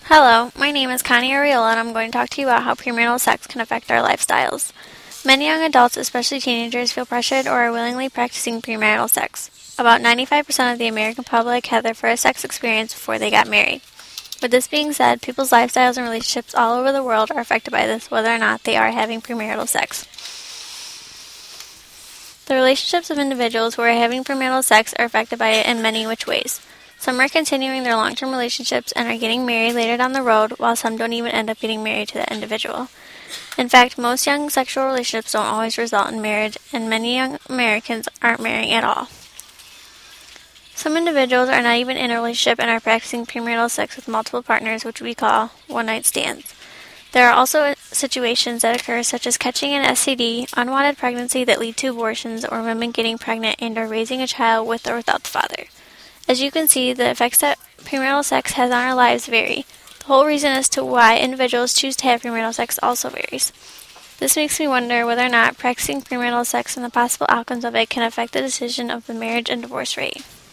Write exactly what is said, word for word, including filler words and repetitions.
Hello, my name is Connie Ariola, and I'm going to talk to you about how premarital sex can affect our lifestyles. Many young adults, especially teenagers, feel pressured or are willingly practicing premarital sex. About ninety-five percent of the American public had their first sex experience before they got married. With this being said, people's lifestyles and relationships all over the world are affected by this, whether or not they are having premarital sex. The relationships of individuals who are having premarital sex are affected by it in many which ways. Some are continuing their long-term relationships and are getting married later down the road, while some don't even end up getting married to that individual. In fact, most young sexual relationships don't always result in marriage, and many young Americans aren't marrying at all. Some individuals are not even in a relationship and are practicing premarital sex with multiple partners, which we call one-night stands. There are also situations that occur such as catching an S T D, unwanted pregnancy that lead to abortions, or women getting pregnant and are raising a child with or without the father. As you can see, the effects that premarital sex has on our lives vary. The whole reason as to why individuals choose to have premarital sex also varies. This makes me wonder whether or not practicing premarital sex and the possible outcomes of it can affect the decision of the marriage and divorce rate.